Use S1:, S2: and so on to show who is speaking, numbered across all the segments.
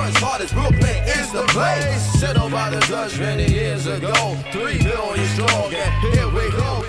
S1: runs hardest, Brooklyn is the place. Settled by the Dutch many years ago. 3 million strong, and here we go.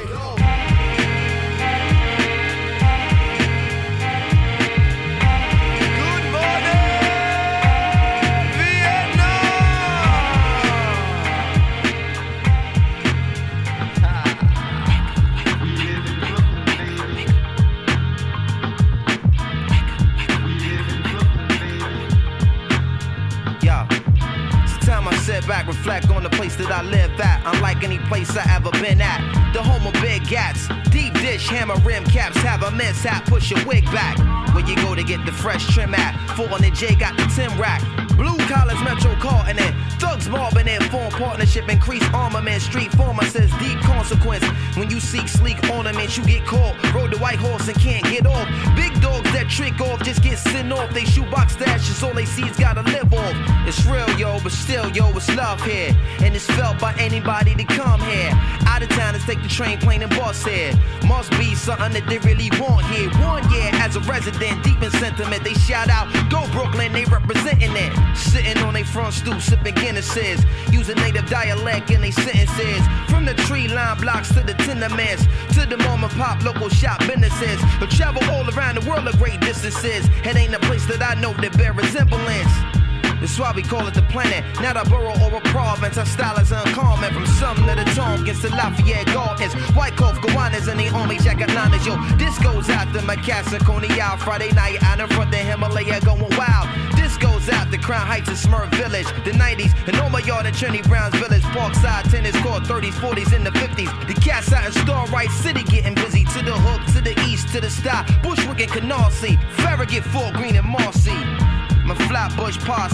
S2: Back, reflect on the place that I live at. Unlike any place I ever been at. The home of big gats, deep dish, hammer rim caps. Have a mishap, push your wig back. Where you go to get the fresh trim at? 400 J got the Tim rack. Blue collars, Metro carting it. Thugs mobbing it. Form partnership, increase armament. Street pharmacist, deep consequence. When you seek sleek ornaments, you get caught. Rode the white horse and can't get off. Big dogs that trick off just get sent off. They shoebox stashes, all they see's gotta live off. It's real, yo, but still, yo, it's love here. And it's felt by anybody to come here. Out of towners take the train, plane, and bus here. Must be something that they really want here. 1 year as a resident, deep in sentiment. They shout out, go Brooklyn, they representing it. Sitting on they front stoop, sipping Guinnesses. Using native dialect in they sentences. From the tree line blocks to the tenements. To the mom and pop local shop businesses. Who travel all around the world at great distances. It ain't a place that I know that bear resemblance. That's why we call it the planet, not a borough or a province. Our style is uncommon, from Sumner to Tompkins to Lafayette Gardens. White Cove, Gowanus, and the only jacket liners. Yo, this goes out to my cats and Coney out. Friday night out in front of Himalaya going wild. This goes out to Crown Heights and Smurf Village. The 90s, and all my yard at Trinity Brown's Village. Parkside, tennis court, 30s, 40s, and the 50s. The cats out in Starlight City getting busy. To the hook, to the east, to the sty. Bushwick and Canarsie. Farragut, Fort Greene, and Marcy. My Flatbush posse